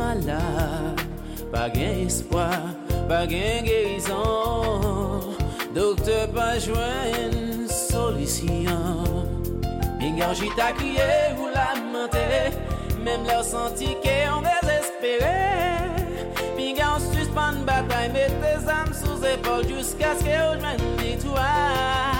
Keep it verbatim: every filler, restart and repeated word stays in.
malade, pas gain espoir, pas gain guérison. Docteur pas joindre solution. Bien j't'a crié ou lamenté, même leur senti qu'on désespéré. Bien on suspend bataille, met tes âmes sous épaule jusqu'à ce que vous joignent victoire.